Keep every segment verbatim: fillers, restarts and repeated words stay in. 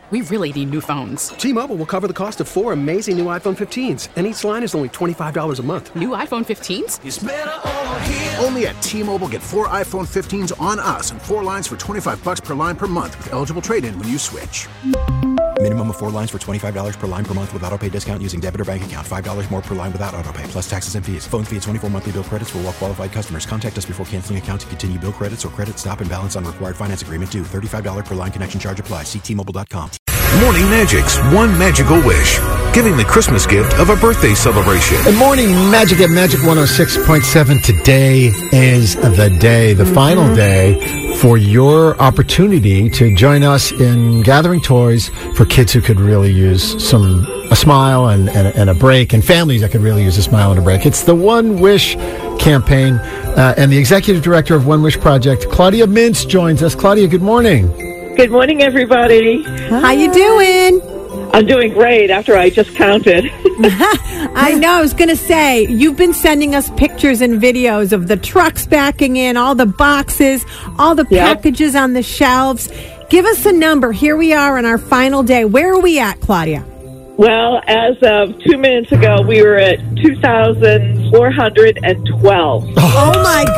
We really need new phones. T-Mobile will cover the cost of four amazing new iPhone fifteens, and each line is only twenty-five dollars a month. New iPhone fifteens? It's better over here. Only at T-Mobile, get four iPhone fifteens on us and four lines for twenty-five dollars per line per month with eligible trade-in when you switch. Minimum of four lines for twenty-five dollars per line per month with autopay discount using debit or bank account. five dollars more per line without autopay, plus taxes and fees. Phone fee at twenty-four monthly bill credits for well-qualified customers. Contact us before canceling account to continue bill credits or credit stop and balance on required finance agreement due. thirty-five dollars per line connection charge applies. See T Mobile dot com. Morning Magic's One Magical Wish, giving the Christmas gift of a birthday celebration. Good morning, Magic at Magic one oh six point seven. Today is the day, the mm-hmm. final day for your opportunity to join us in gathering toys for kids who could really use some a smile and, and, and a break, and families that could really use a smile and a break. It's the One Wish campaign, uh, and the executive director of One Wish Project, Claudia Mintz, joins us. Claudia, good morning. Good morning, everybody. Hi. How you doing? I'm doing great after I just counted. I know. I was going to say, you've been sending us pictures and videos of the trucks backing in, all the boxes, all the yep. packages on the shelves. Give us a number. Here we are on our final day. Where are we at, Claudia? Well, as of two minutes ago, we were at two thousand four hundred twelve. Oh, oh my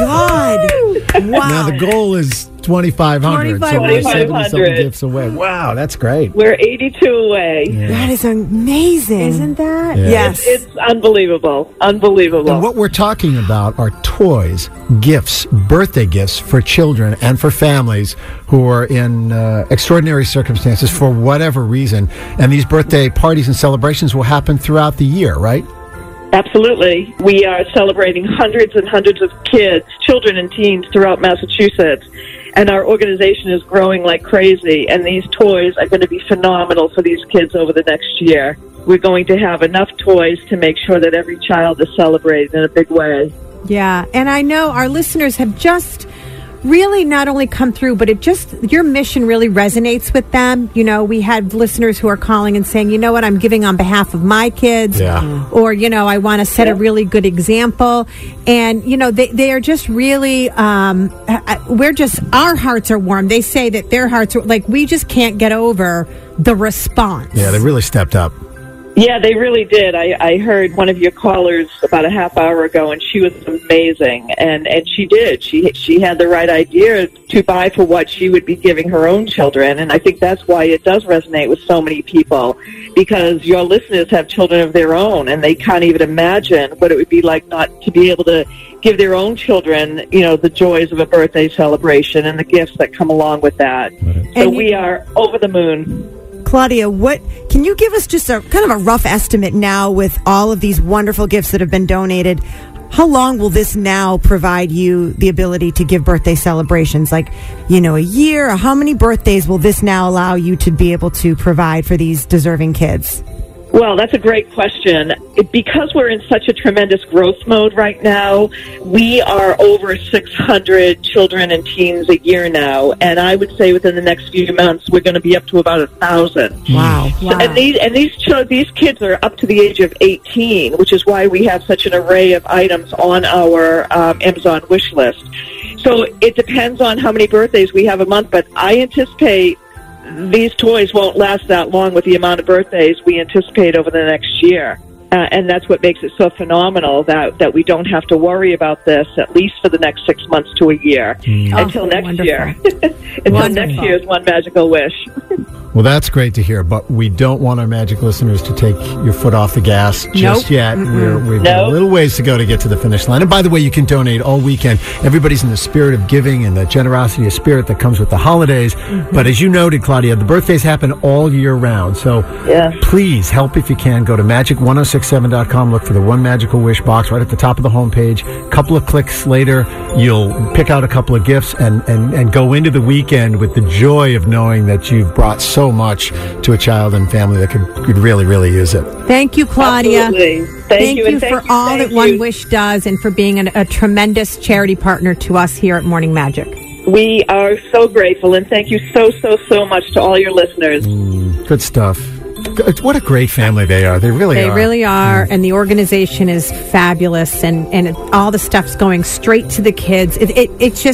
God. Wow. Now, the goal is twenty-five hundred. So we're seventy-seven gifts away. Wow, that's great. We're eighty-two away. Yeah. That is amazing. Isn't that? Yeah. Yes. It's, it's unbelievable. Unbelievable. And what we're talking about are toys, gifts, birthday gifts for children and for families who are in uh, extraordinary circumstances for whatever reason. And these birthday parties and celebrations will happen throughout the year, right? Absolutely. We are celebrating hundreds and hundreds of kids, children and teens throughout Massachusetts. And our organization is growing like crazy. And these toys are going to be phenomenal for these kids over the next year. We're going to have enough toys to make sure that every child is celebrated in a big way. Yeah. And I know our listeners have just really not only come through, but it just, your mission really resonates with them. You know, we had listeners who are calling and saying, you know what, I'm giving on behalf of my kids. Yeah. Or, you know, I want to set yeah. a really good example. And, you know, they, they are just really, um, we're just, our hearts are warm. They say that their hearts are, like, we just can't get over the response. Yeah, they really stepped up. Yeah, they really did. I, I heard one of your callers about a half hour ago, and she was amazing. And, and she did. She she had the right idea to buy for what she would be giving her own children. And I think that's why it does resonate with so many people, because your listeners have children of their own, and they can't even imagine what it would be like not to be able to give their own children, you know, the joys of a birthday celebration and the gifts that come along with that. Right. So we are over the moon. Claudia, what can you give us just a kind of a rough estimate now with all of these wonderful gifts that have been donated? How long will this now provide you the ability to give birthday celebrations? Like, you know, a year? Or how many birthdays will this now allow you to be able to provide for these deserving kids? Well, that's a great question. Because we're in such a tremendous growth mode right now, we are over six hundred children and teens a year now, and I would say within the next few months we're going to be up to about a thousand. Wow! So, wow. And these and these ch- these kids are up to the age of eighteen, which is why we have such an array of items on our um, Amazon wish list. So it depends on how many birthdays we have a month, but I anticipate these toys won't last that long with the amount of birthdays we anticipate over the next year. Uh, and that's what makes it so phenomenal that, that we don't have to worry about this at least for the next six months to a year. Mm. Until oh, next wonderful. year. Until wonderful. next year's One Magical Wish. Well, that's great to hear, but we don't want our Magic listeners to take your foot off the gas just nope. yet. We're, we've nope. got a little ways to go to get to the finish line. And by the way, you can donate all weekend. Everybody's in the spirit of giving and the generosity of spirit that comes with the holidays. Mm-hmm. But as you noted, Claudia, the birthdays happen all year round. So yeah. please help if you can. Go to magic ten sixty-seven dot com. Look for the One Magical Wish box right at the top of the homepage. A couple of clicks later, you'll pick out a couple of gifts and, and, and go into the weekend with the joy of knowing that you've brought so much to a child and family that could, could really, really use it. Thank you, Claudia. Absolutely. Thank, thank you, you thank for you, all that you. One Wish does and for being an, a tremendous charity partner to us here at Morning Magic. We are so grateful, and thank you so, so, so much to all your listeners. Mm, good stuff. What a great family they are. They really they are. They really are, mm. and the organization is fabulous, and, and it, all the stuff's going straight to the kids. It, it, it just...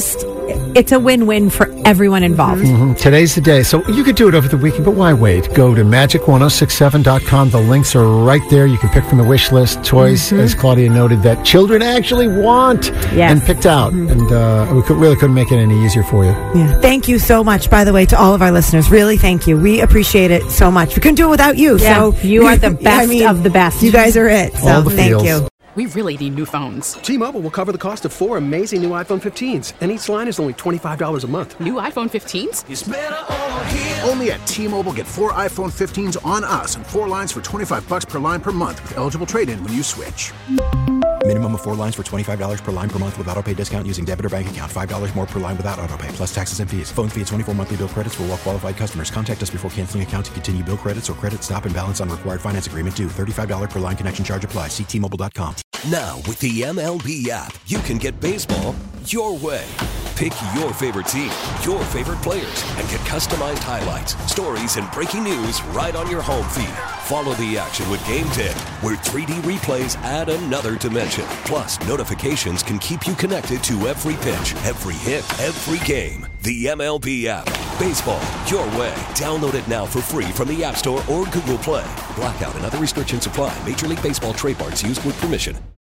it's a win-win for everyone involved. Mhm. Today's the day. So you could do it over the weekend, but why wait? Go to magic ten sixty-seven dot com. The links are right there. You can pick from the wish list. Toys, mm-hmm. as Claudia noted, that children actually want yes. and picked out. Mm-hmm. And uh, we could, really couldn't make it any easier for you. Yeah. Thank you so much, by the way, to all of our listeners. Really, thank you. We appreciate it so much. We couldn't do it without you. Yeah, So you are the best I mean, of the best. You guys are it. So All the thank feels. you. We really need new phones. T-Mobile will cover the cost of four amazing new iPhone fifteens, and each line is only twenty-five dollars a month. New iPhone fifteens? Only at T-Mobile, get four iPhone fifteens on us and four lines for twenty-five bucks per line per month with eligible trade-in when you switch. Minimum of four lines for twenty-five dollars per line per month with autopay discount using debit or bank account. five dollars more per line without autopay, plus taxes and fees. Phone fee at twenty-four monthly bill credits for well-qualified customers. Contact us before canceling account to continue bill credits or credit stop and balance on required finance agreement due. thirty-five dollars per line connection charge applies. See T Mobile dot com. Now, with the M L B app, you can get baseball your way. Pick your favorite team, your favorite players, and get customized highlights, stories, and breaking news right on your home feed. Follow the action with Game ten, where three D replays add another dimension. Plus, notifications can keep you connected to every pitch, every hit, every game. The M L B app. Baseball your way. Download it now for free from the App Store or Google Play. Blackout and other restrictions apply. Major League Baseball trademarks used with permission.